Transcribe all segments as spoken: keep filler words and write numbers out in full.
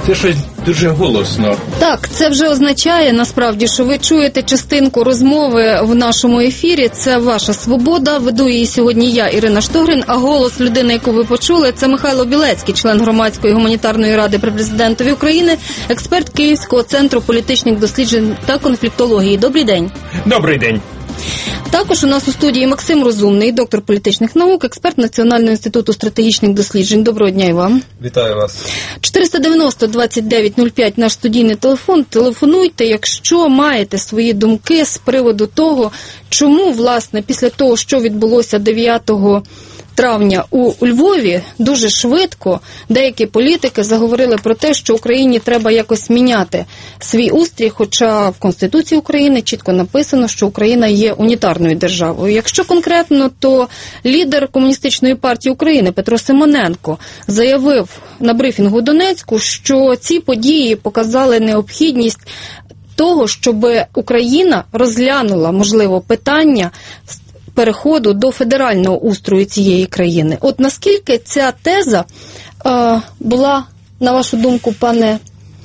Це щось дуже голосно. Так, це вже означає, насправді, що ви чуєте частинку розмови в нашому ефірі. Це ваша свобода. Веду її сьогодні я, Ірина Штогрин, а голос людини, яку ви почули, це Михайло Білецький, член Громадської гуманітарної ради при президентові України, експерт Київського центру політичних досліджень та конфліктології. Добрий день. Добрий день. Також у нас у студії Максим Розумний, доктор політичних наук, експерт Національного інституту стратегічних досліджень. Доброго дня і вам. Вітаю вас. чотириста дев'яносто двадцять дев'ять нуль п'ять наш студійний телефон. Телефонуйте, якщо маєте свої думки з приводу того, чому, власне, після того, що відбулося дев'ятого травня у Львові, дуже швидко деякі політики заговорили про те, що Україні треба якось міняти свій устрій, хоча в Конституції України чітко написано, що Україна є унітарною державою. Якщо конкретно, то лідер Комуністичної партії України Петро Симоненко заявив на брифінгу у Донецьку, що ці події показали необхідність того, щоб Україна розглянула, можливо, питання переходу до федерального устрою цієї країни. От наскільки ця теза е, була, на вашу думку, пане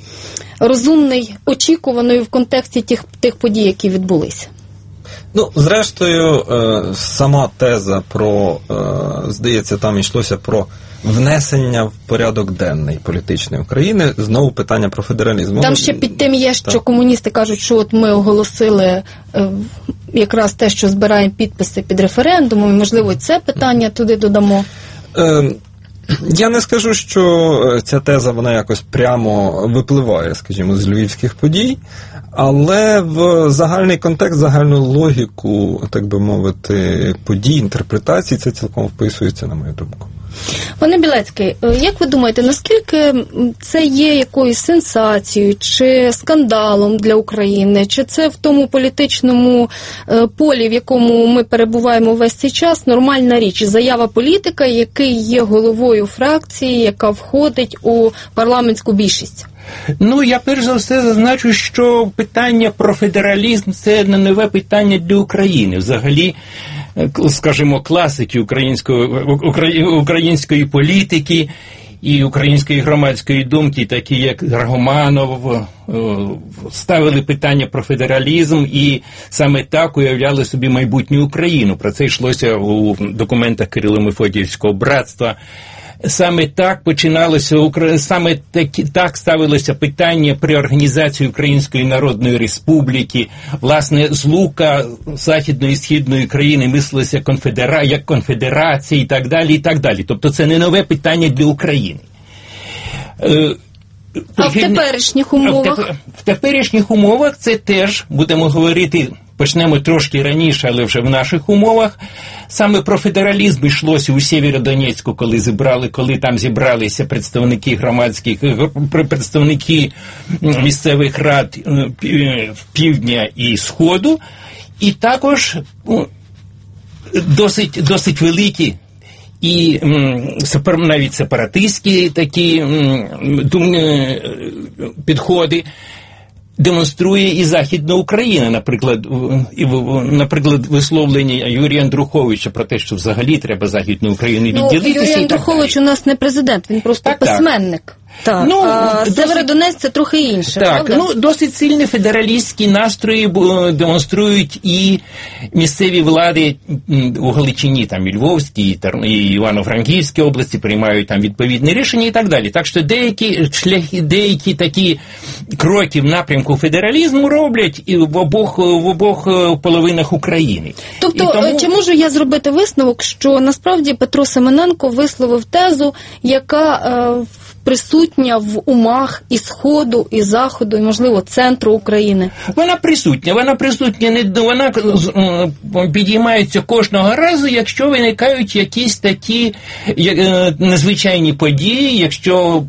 Розумний, очікуваною в контексті тих, тих подій, які відбулися? Ну, зрештою, е, сама теза про, е, здається, там йшлося про внесення в порядок денний політичної України, знову питання про федералізм. Там ще під тим є, що так. Комуністи кажуть, що от ми оголосили е, якраз те, що збираємо підписи під референдумом, і, можливо, це питання туди додамо. Е, Я не скажу, що ця теза, вона якось прямо випливає, скажімо, з львівських подій, але в загальний контекст, загальну логіку, так би мовити, подій, інтерпретацій, це цілком вписується, на мою думку. Пане Білецький, як ви думаєте, наскільки це є якоюсь сенсацією чи скандалом для України, чи це в тому політичному полі, в якому ми перебуваємо весь цей час, нормальна річ? Заява політика, який є головою фракції, яка входить у парламентську більшість? Ну, я перш за все зазначу, що питання про федералізм – це не нове питання для України. Взагалі, скажімо, класики української, української політики і української громадської думки, такі як Драгоманов, ставили питання про федералізм і саме так уявляли собі майбутню Україну. Про це йшлося у документах Кирило-Мефодіївського братства. Саме так починалося, саме так, так ставилося питання при організації Української Народної Республіки. Власне, злука Західної і Східної країни мислилася конфедера... як конфедерація і так далі, і так далі. Тобто це не нове питання для України. А в теперішніх умовах? В, теп... в теперішніх умовах це теж, будемо говорити, почнемо трошки раніше, але вже в наших умовах. Саме про федералізм йшлося у Сєвєродонецьку, коли зібрали, коли там зібралися представники громадських, представники місцевих рад півдня і сходу, і також досить, досить великі і навіть сепаратистські такі підходи демонструє і Західна Україна, наприклад, і, наприклад, висловлення Юрія Андруховича про те, що взагалі треба Західну Україну відділитися. Ну, Юрій Андрухович у нас не президент, він просто так, письменник. Так. Так, ну, а Северодонець це трохи інше, так, правда? Ну, досить сильні федералістські настрої демонструють і місцеві влади у Галичині, там, і Львовській, і Івано-Франківській області приймають там відповідні рішення і так далі. Так що деякі шляхи, деякі такі кроки в напрямку федералізму роблять і в обох, в обох половинах України. Тобто, тому... чи можу я зробити висновок, що насправді Петро Симоненко висловив тезу, яка е, присутня в умах і Сходу, і Заходу, і, можливо, центру України? Вона присутня. Вона присутня, не вона підіймається кожного разу, якщо виникають якісь такі незвичайні події, якщо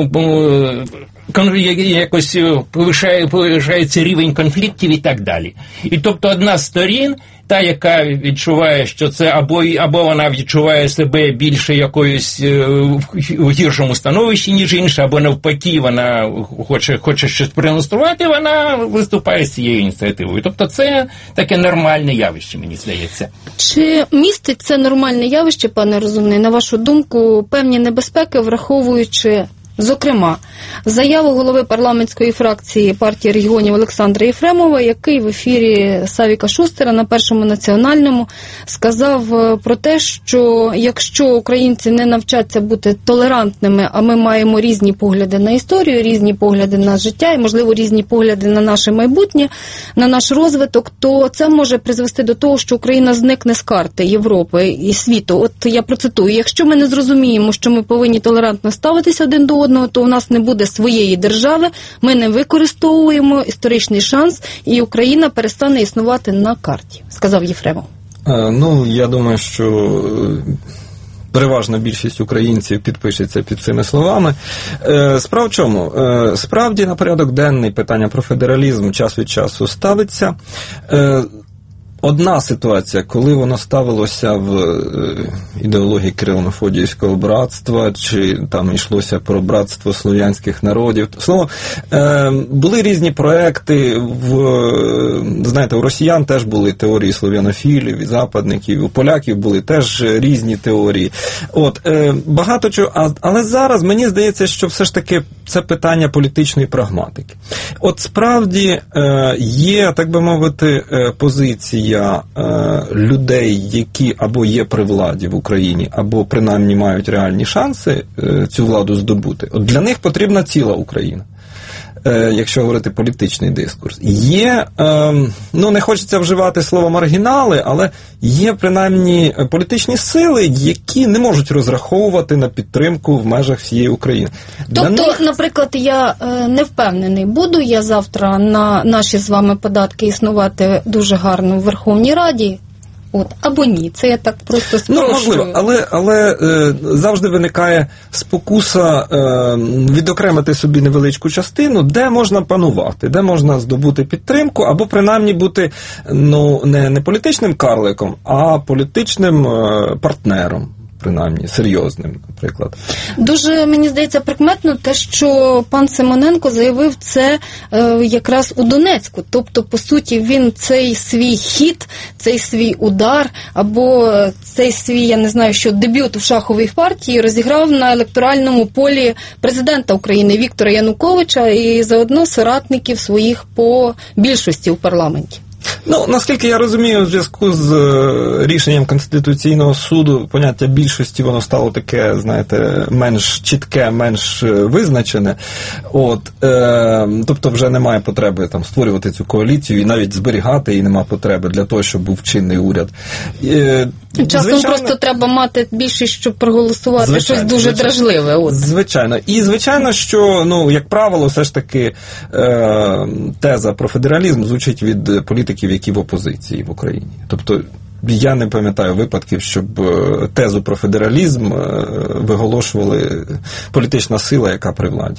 якось повишає, повишається рівень конфліктів і так далі. І тобто одна з сторін, та, яка відчуває, що це або, або вона відчуває себе більше якоюсь е, в гіршому становищі, ніж інша, або навпаки, вона хоче, хоче щось продемонструвати, вона виступає з цією ініціативою. Тобто це таке нормальне явище, мені здається. Чи містить це нормальне явище, пане Розумний, на вашу думку, певні небезпеки, враховуючи, зокрема, заяву голови парламентської фракції партії регіонів Олександра Єфремова, який в ефірі Савіка Шустера на Першому національному сказав про те, що якщо українці не навчаться бути толерантними, а ми маємо різні погляди на історію, різні погляди на життя і, можливо, різні погляди на наше майбутнє, на наш розвиток, то це може призвести до того, що Україна зникне з карти Європи і світу. От я процитую: якщо ми не зрозуміємо, що ми повинні толерантно ставитися один до одного, то у нас не буде своєї держави, ми не використовуємо історичний шанс, і Україна перестане існувати на карті, сказав Єфремов. Ну, я думаю, що переважна більшість українців підпишеться під цими словами. Справа в чому? Справді на порядок денний питання про федералізм час від часу ставиться. Одна ситуація, коли воно ставилося в ідеології Кирило-Мефодіївського братства, чи там йшлося про братство слов'янських народів. Слово, були різні проекти, в, знаєте, у росіян теж були теорії слов'янофілів і западників, у поляків були теж різні теорії. От, багато чого, але зараз мені здається, що все ж таки це питання політичної прагматики. От справді є, так би мовити, позиція людей, які або є при владі в Україні, або принаймні мають реальні шанси цю владу здобути. От для них потрібна ціла Україна, якщо говорити політичний дискурс. Є, ну не хочеться вживати слово маргінали, але є принаймні політичні сили, які не можуть розраховувати на підтримку в межах всієї України. Тобто, них... наприклад, я не впевнений, буду я завтра на наші з вами податки існувати дуже гарно в Верховній Раді, от, або ні, це я так просто спрощую. Ну, можливо, але, але е, завжди виникає спокуса е, відокремити собі невеличку частину, де можна панувати, де можна здобути підтримку, або принаймні бути, ну, не, не політичним карликом, а політичним е, партнером. Принаймні, серйозним, наприклад. Дуже, мені здається, прикметно те, що пан Симоненко заявив це е, якраз у Донецьку. Тобто, по суті, він цей свій хід, цей свій удар, або цей свій, я не знаю, що дебют в шаховій партії розіграв на електоральному полі президента України Віктора Януковича і заодно соратників своїх по більшості у парламенті. Ну, наскільки я розумію, в зв'язку з рішенням Конституційного суду поняття більшості, воно стало таке, знаєте, менш чітке, менш визначене. От, е, тобто вже немає потреби там створювати цю коаліцію і навіть зберігати її нема потреби для того, щоб був чинний уряд. Е, Часом звичайно, просто треба мати більшість, щоб проголосувати звичайно, щось дуже звичайно, дражливе. От. Звичайно. І звичайно, що, ну, як правило, все ж таки е, теза про федералізм звучить від політиків, які в опозиції в Україні. Тобто я не пам'ятаю випадків, щоб тезу про федералізм виголошували політична сила, яка при владі.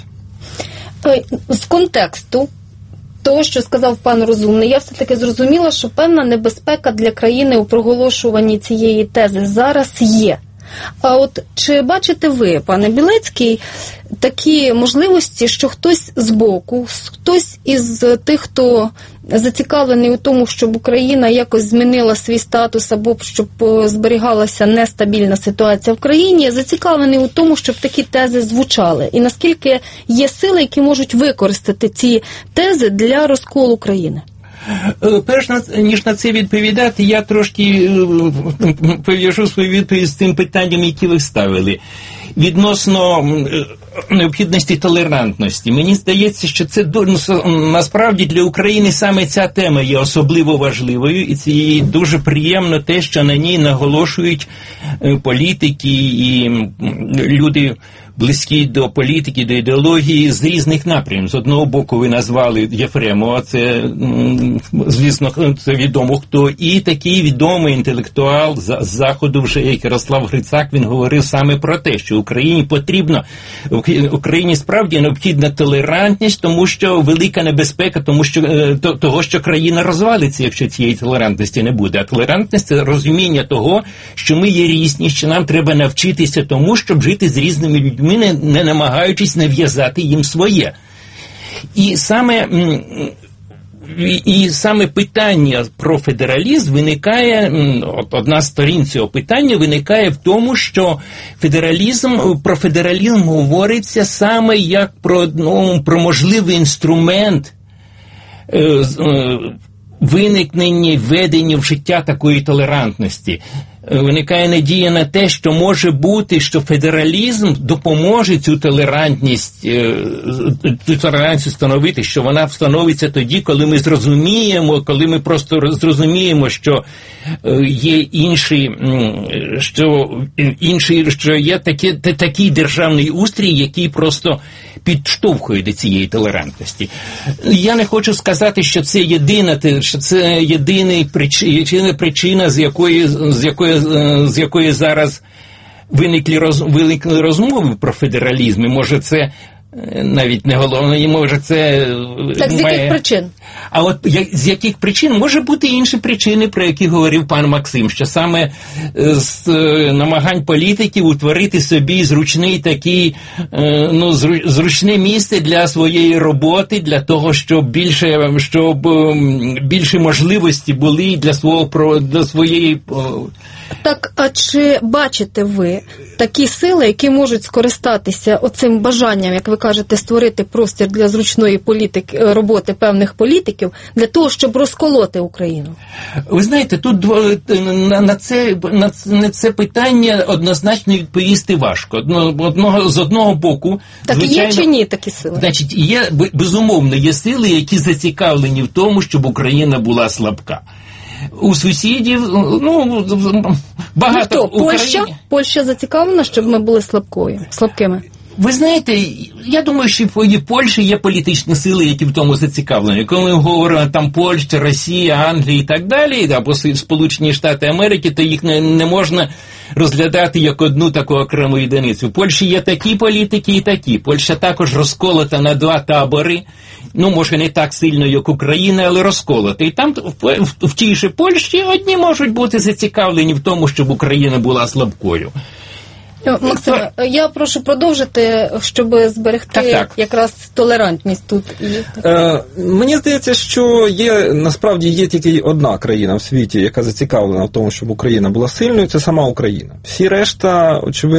З контексту того, що сказав пан Розумний, я все-таки зрозуміла, що певна небезпека для країни у проголошуванні цієї тези зараз є. А от чи бачите ви, пане Білецький, такі можливості, що хтось збоку, хтось із тих, хто зацікавлений у тому, щоб Україна якось змінила свій статус або щоб зберігалася нестабільна ситуація в країні, зацікавлений у тому, щоб такі тези звучали? І наскільки є сили, які можуть використати ці тези для розколу країни? Перш ніж на це відповідати, я трошки пов'яжу свою відповідь з тим питанням, які ви ставили. Відносно необхідності толерантності. Мені здається, що це насправді для України саме ця тема є особливо важливою, і це дуже приємно те, що на ній наголошують політики і люди близькі до політики, до ідеології з різних напрямів. З одного боку ви назвали Єфремова, це, звісно, це відомо хто, і такий відомий інтелектуал з Заходу вже, як Ярослав Грицак, він говорив саме про те, що Україні потрібно, Україні справді необхідна толерантність, тому що велика небезпека, тому що того, що країна розвалиться, якщо цієї толерантності не буде. А толерантність – це розуміння того, що ми є різні, що нам треба навчитися тому, щоб жити з різними людьми, не, не намагаючись нав'язати їм своє. І саме і, і саме питання про федералізм виникає, одна з сторін цього питання виникає в тому, що федералізм, про федералізм говориться саме як про, ну, про можливий інструмент е, е, виникнення, введення в життя такої толерантності. Виникає надія на те, що може бути, що федералізм допоможе цю толерантність, цю толерантність встановити, що вона встановиться тоді, коли ми зрозуміємо, коли ми просто зрозуміємо, що є інші, що інші, що є такі, такий державний устрій, який просто підштовхує до цієї толерантності. Я не хочу сказати, що це єдина, що це єдина причина, причина, з якої, з якої з якої зараз виникли, роз, виникли розмови про федералізм, і може це навіть не головне, і може це... Так, з має... яких причин? А от як, з яких причин? Може бути інші причини, про які говорив пан Максим, що саме з намагань політиків утворити собі зручний такий, ну, зручне місце для своєї роботи, для того, щоб більше, щоб більше можливості були для свого, для своєї... Так, а чи бачите ви такі сили, які можуть скористатися оцим бажанням, як ви кажете, створити простір для зручної політики, роботи певних політиків, для того, щоб розколоти Україну? Ви знаєте, тут на, на, це, на, на це питання однозначно відповісти важко. Одного, з одного боку... Так звичайно, є чи ні такі сили? Значить, є, безумовно, є сили, які зацікавлені в тому, щоб Україна була слабка. У сусідів, ну, багато... Ну, хто? Польща? Україні... Польща зацікавлена, щоб ми були слабкою, слабкими? Ви знаєте, я думаю, що і в Польщі є політичні сили, які в тому зацікавлені. Коли ми говоримо там Польща, Росія, Англія і так далі, або Сполучені Штати Америки, то їх не, не можна розглядати як одну таку окрему єдиницю. В Польщі є такі політики і такі. Польща також розколота на два табори. Ну, може, не так сильно, як Україна, але розколота. І там, в, в, в тій же Польщі, одні можуть бути зацікавлені в тому, щоб Україна була слабкою. Максим, я прошу продовжити, щоб зберегти так, так. якраз толерантність тут. Е, мені здається, що є, насправді є тільки одна країна в світі, яка зацікавлена в тому, щоб Україна була сильною, це сама Україна. Всі решта,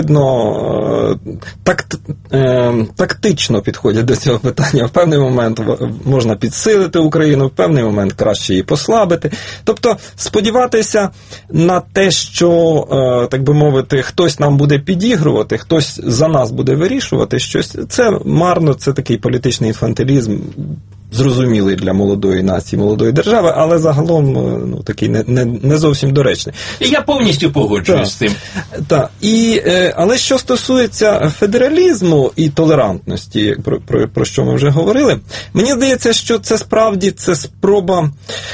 очевидно, такт, е, тактично підходять до цього питання. В певний момент можна підсилити Україну, в певний момент краще її послабити. Тобто, сподіватися на те, що, е, так би мовити, хтось нам буде підтримувати, підігрувати, хтось за нас буде вирішувати щось, це марно, це такий політичний інфантилізм, зрозумілий для молодої нації, молодої держави, але загалом ну, такий не, не, не зовсім доречний. І я повністю погоджуюсь з цим. Так. І, але що стосується федералізму і толерантності, про, про, про що ми вже говорили, мені здається, що це справді це спроба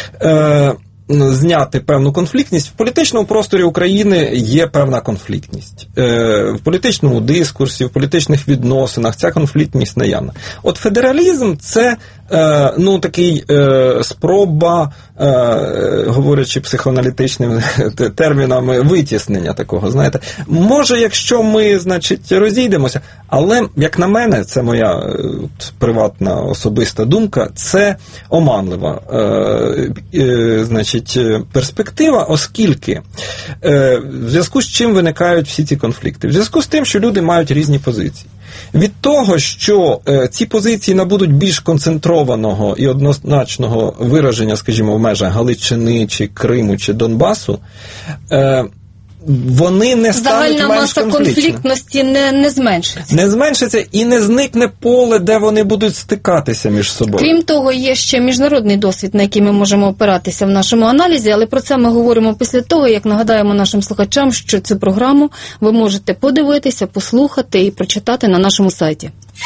е, зняти певну конфліктність. В політичному просторі України є певна конфліктність. В політичному дискурсі, в політичних відносинах ця конфліктність наявна. От федералізм – це ну, такий спроба, говорячи психоаналітичними термінами, витіснення такого, знаєте. Може, якщо ми, значить, розійдемося, але, як на мене, це моя приватна особиста думка, це оманлива, значить, перспектива, оскільки в зв'язку з чим виникають всі ці конфлікти? В зв'язку з тим, що люди мають різні позиції. Від того, що е, ці позиції набудуть більш концентрованого і однозначного вираження, скажімо, в межах Галичини, чи Криму, чи Донбасу, е, вони не стануть загальна менш маса конфліктності не, не зменшиться. Не зменшиться і не зникне поле, де вони будуть стикатися між собою. Крім того, є ще міжнародний досвід, на який ми можемо опиратися в нашому аналізі, але про це ми говоримо після того, як нагадаємо нашим слухачам, що цю програму ви можете подивитися, послухати і прочитати на нашому сайті.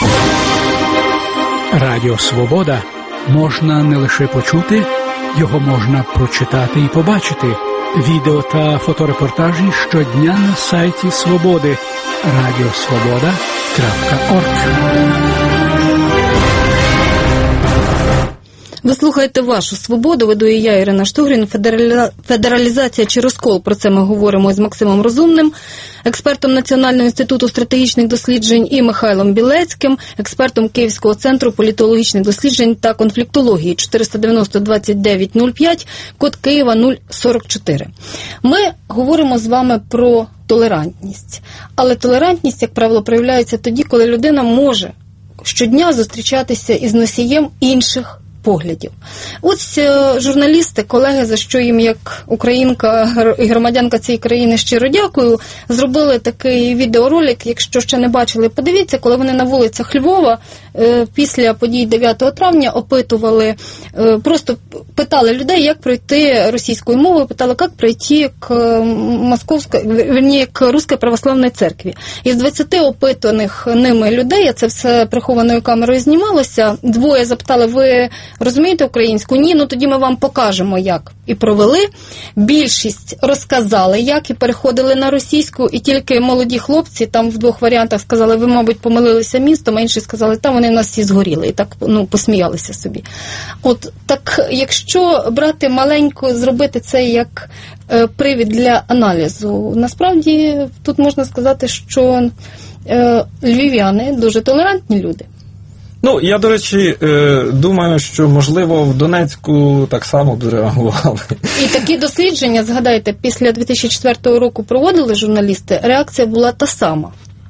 Радіо «Свобода» можна не лише почути, його можна прочитати і побачити. Відео та фоторепортажі щодня на сайті Свободи радіосвобода крапка орг. Ви слухаєте «Вашу свободу», веду я, Ірина Штугрін. Федералі... Федералізація чи розкол, про це ми говоримо з Максимом Розумним, експертом Національного інституту стратегічних досліджень, і Михайлом Білецьким, експертом Київського центру політологічних досліджень та конфліктології. чотириста дев'яносто двадцять дев'ять нуль п'ять, код Києва нуль сорок чотири. Ми говоримо з вами про толерантність. Але толерантність, як правило, проявляється тоді, коли людина може щодня зустрічатися із носієм інших поглядів. Ось журналісти, колеги, за що їм як українка і громадянка цієї країни щиро дякую, зробили такий відеоролик, якщо ще не бачили, подивіться, коли вони на вулицях Львова після подій дев'ятого травня опитували, просто питали людей, як пройти російською мовою, питали, як пройти к московській, верні, к Руській православній церкві. Із двадцяти опитаних ними людей, а це все прихованою камерою знімалося, двоє запитали, ви розумієте українську? Ні, ну тоді ми вам покажемо, як. І провели. Більшість розказали, як, і переходили на російську, і тільки молоді хлопці там в двох варіантах сказали, ви, мабуть, помилилися містом, а інші сказали, там вони в нас всі згоріли. І так, ну, посміялися собі. От, так, якщо брати маленько, зробити це як е, привід для аналізу, насправді тут можна сказати, що е, львів'яни дуже толерантні люди. Ну, я, до речі, думаю, що, можливо, в Донецьку так само б зреагували. І такі дослідження, згадайте, після дві тисячі четвертого року проводили журналісти, реакція була та сама.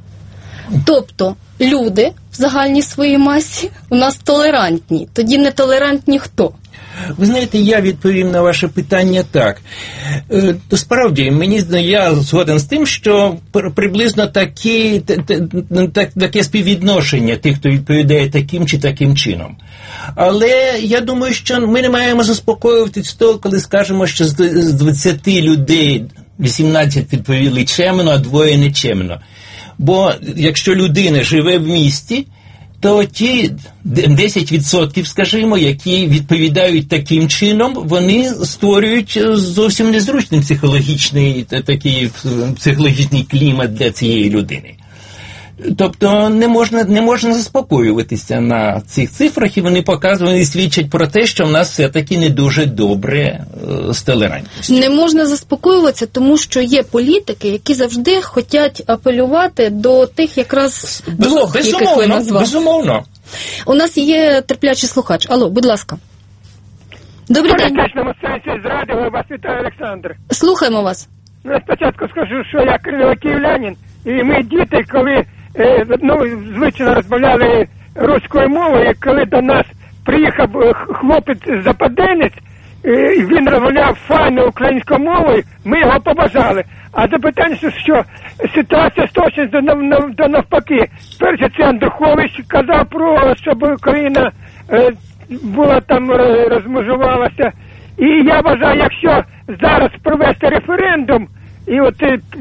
Тобто, люди в загальній своїй масі у нас толерантні, тоді не толерантні хто? Ви знаєте, я відповім на ваше питання так. То справді, мені я згоден з тим, що приблизно такі, так, таке співвідношення тих, хто відповідає таким чи таким чином. Але я думаю, що ми не маємо заспокоюватись того, коли скажемо, що з двадцяти людей вісімнадцять відповіли чемно, а двоє нечемно. Бо якщо людина живе в місті, то ті десять відсотків, скажімо, які відповідають таким чином, вони створюють зовсім незручний психологічний, такий психологічний клімат для цієї людини. Тобто не можна, не можна заспокоюватися на цих цифрах, і вони показують, вони свідчать про те, що в нас все-таки не дуже добре з толерантністю. Не можна заспокоюватися, тому що є політики, які завжди хочуть апелювати до тих якраз двох, яких ви назвали. Безумовно. У нас є терплячий слухач. Алло, будь ласка. Добрий день. Політичному сенсі з радіо вас вітає Олександр. Слухаємо вас. Ну, я спочатку скажу, що я київлянин, і ми діти, коли ну, звично розмовляли руською мовою, коли до нас приїхав хлопець-западенець, він розмовляв файно українською мовою, ми його побажали. А запитання, що ситуація точно до, до навпаки. Перше, це Андрухович казав про, щоб Україна була там, розмежувалася. І я вважаю, якщо зараз провести референдум, і от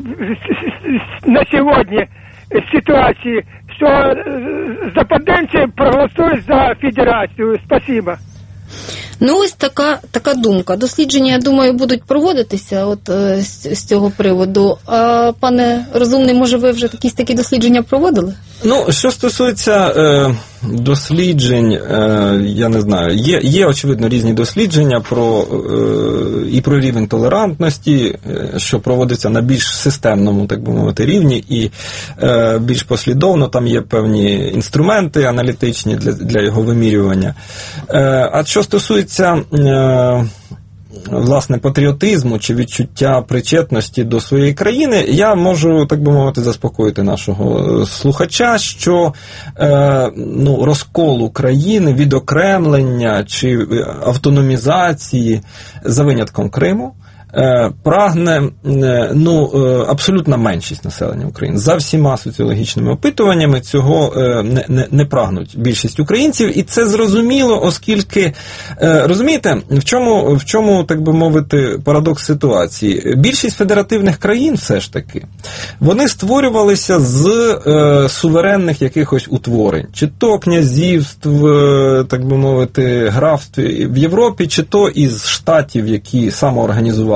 на сьогодні ситуації, що западенці проголосують за федерацію. Спасибо. Ну, ось така, така думка. Дослідження, я думаю, будуть проводитися от, з, з цього приводу. А, пане Розумний, може, ви вже якісь такі дослідження проводили? Ну, що стосується е, досліджень, е, я не знаю, є, є, очевидно, різні дослідження про, е, і про рівень толерантності, е, що проводиться на більш системному, так би мовити, рівні, і е, більш послідовно, там є певні інструменти аналітичні для, для його вимірювання. Е, а що стосується е, власне, патріотизму чи відчуття причетності до своєї країни, я можу, так би мовити, заспокоїти нашого слухача, що е, ну, розкол України, відокремлення чи автономізації, за винятком Криму, прагне ну, абсолютна меншість населення України. За всіма соціологічними опитуваннями цього не, не, не прагнуть більшість українців, і це зрозуміло, оскільки, розумієте, в чому, в чому, так би мовити, парадокс ситуації? Більшість федеративних країн все ж таки, вони створювалися з е, суверенних якихось утворень, чи то князівств, так би мовити, графств в Європі, чи то із штатів, які самоорганізували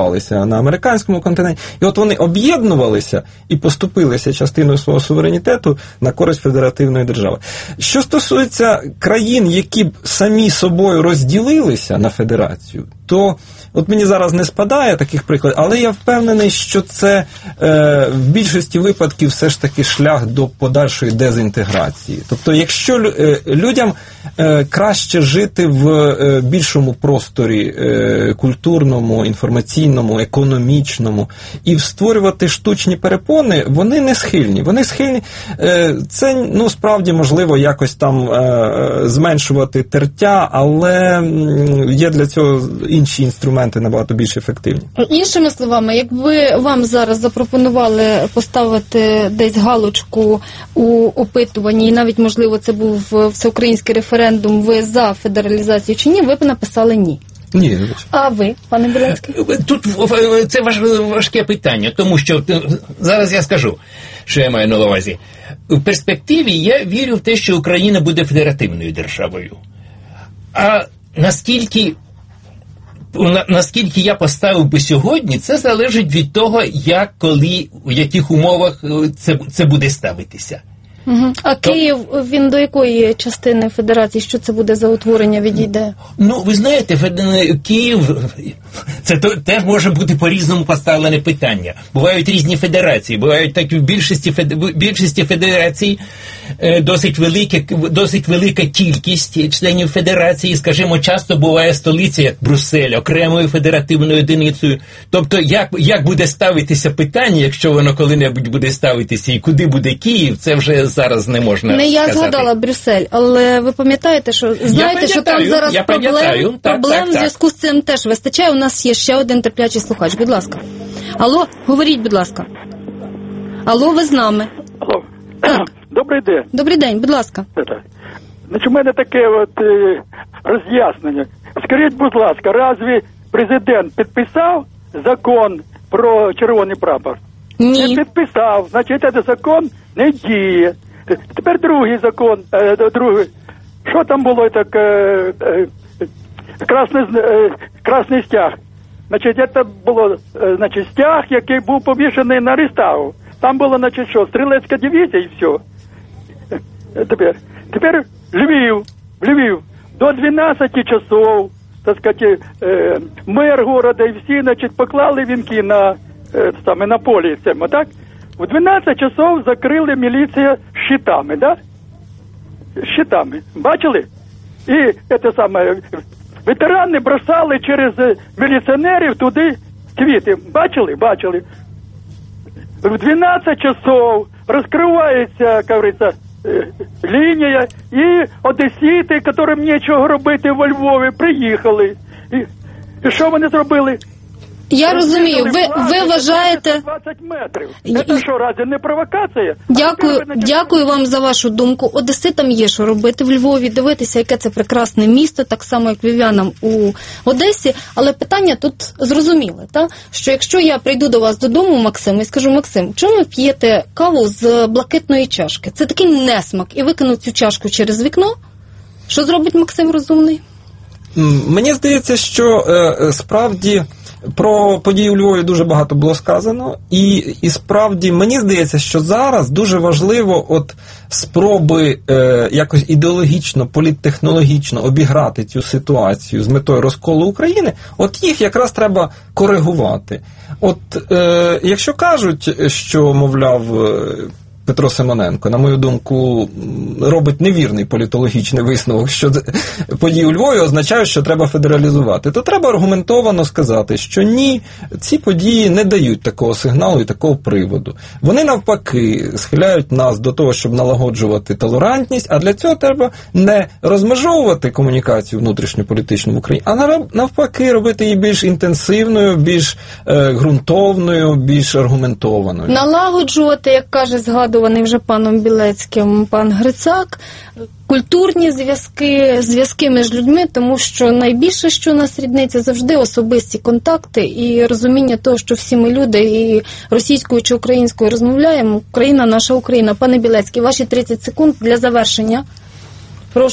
розвивалися на американському континенті. І от вони об'єднувалися і поступилися частиною свого суверенітету на користь федеративної держави. Що стосується країн, які б самі собою розділилися на федерацію, то от мені зараз не спадає таких прикладів, але я впевнений, що це е, в більшості випадків все ж таки шлях до подальшої дезінтеграції. Тобто, якщо е, людям е, краще жити в е, більшому просторі е, культурному, інформаційному, економічному і створювати штучні перепони, вони не схильні. Вони схильні, е, це, ну, справді, можливо, якось там е, зменшувати тертя, але є для цього інші інструменти набагато більш ефективні. Іншими словами, якби вам зараз запропонували поставити десь галочку у опитуванні, і навіть, можливо, це був всеукраїнський референдум, ви за федералізацію чи ні, ви б написали ні. Ні. А ви, пане Білецький? Тут це важке питання, тому що зараз я скажу, що я маю на увазі. В перспективі я вірю в те, що Україна буде федеративною державою. А наскільки наскільки я поставив би сьогодні, це залежить від того, як, коли, в яких умовах це, це буде ставитися. Угу. А То... Київ, він до якої частини федерації, що це буде за утворення, відійде? Ну, ви знаєте, Київ, це теж може бути по-різному поставлене питання. Бувають різні федерації, бувають так, в більшості, в більшості федерацій досить, велике, досить велика кількість членів федерації, скажімо, часто буває столиця, як Брюссель, окремою федеративною одиницею. Тобто, як, як буде ставитися питання, якщо воно коли-небудь буде ставитися, і куди буде Київ, це вже зараз не можна не сказати. Я згадала Брюссель, але ви пам'ятаєте, що знаєте, що там зараз проблем, проблем в зв'язку з цим теж вистачає. У нас є ще один терплячий слухач. Будь ласка. Алло, говоріть, будь ласка. Алло, ви з нами. Алло. Так. Добрий день. Добрий день, будь ласка. Значить, у мене таке от е, роз'яснення. Скажіть, будь ласка, разві президент підписав закон про червоний прапор? Ні. Не підписав. Значить, цей закон не діє. Тепер другий закон, е, другий. Що там було так, е, е, красний, е, красний стяг? Значить, це було, е, значить, стяг, який був повішений на Риставу. Там було, значить, що, стрілецька дивізія і все. Тепер, тепер Львів, Львів, до дванадцяти часов, так сказати, е, мер города і всі, значить, поклали вінки на, е, саме, на полі цьому, так? В дванадцять часов закрили міліція щитами, да? Щитами. Бачили? І, це саме, ветерани бросали через міліціонерів туди квіти. Бачили? Бачили. В дванадцять часов розкривається, як говориться, лінія, і одесіти, яким нічого робити во Львові, приїхали. І, і що вони зробили? Я розумію, ви, ви вважаєте... двадцять метрів. Це що, разве не провокація? Дякую, дякую вам за вашу думку. Одеситам є що робити в Львові, дивитися, яке це прекрасне місто, так само, як львів'янам у Одесі. Але питання тут зрозуміле, та? Що якщо я прийду до вас додому, Максим, і скажу: Максим, чому ви п'єте каву з блакитної чашки? Це такий несмак. І викину цю чашку через вікно. Що зробить Максим розумний? Мені здається, що е, справді про події у Львові дуже багато було сказано, і, і справді мені здається, що зараз дуже важливо от спроби е, якось ідеологічно, політтехнологічно обіграти цю ситуацію з метою розколу України, от їх якраз треба коригувати. От е, якщо кажуть, що, мовляв, Петро Симоненко, на мою думку, робить невірний політологічний висновок, що події у Львові означають, що треба федералізувати, то треба аргументовано сказати, що ні, ці події не дають такого сигналу і такого приводу. Вони навпаки схиляють нас до того, щоб налагоджувати толерантність, а для цього треба не розмежовувати комунікацію внутрішньополітичну в Україні, а навпаки робити її більш інтенсивною, більш е, ґрунтовною, більш аргументованою. Налагоджувати, як каже згадуваний вже паном Білецьким пан Грицак, культурні зв'язки, зв'язки між людьми, тому що найбільше, що нас ріднить, це завжди особисті контакти і розуміння того, що всі ми люди і російською чи українською розмовляємо. Україна, наша Україна. Пане Білецький, ваші тридцять секунд для завершення. Прошу.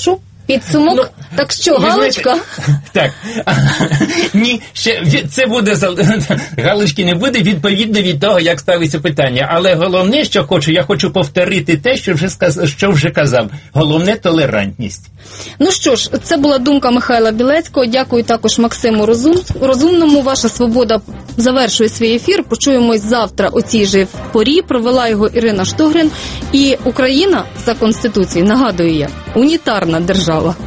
Підсумок? Ну, так що, галочка? Так. Ні, ще це буде, галочки не буде, відповідно від того, як ставиться питання. Але головне, що хочу, я хочу повторити те, що вже, сказ, що вже казав. Головне – толерантність. Ну що ж, це була думка Михайла Білецького. Дякую також Максиму Розум... Розумному. Ваша свобода завершує свій ефір. Почуємось завтра о цій же порі. Провела його Ірина Штогрин. І Україна за Конституцією, нагадую я, унітарна держава.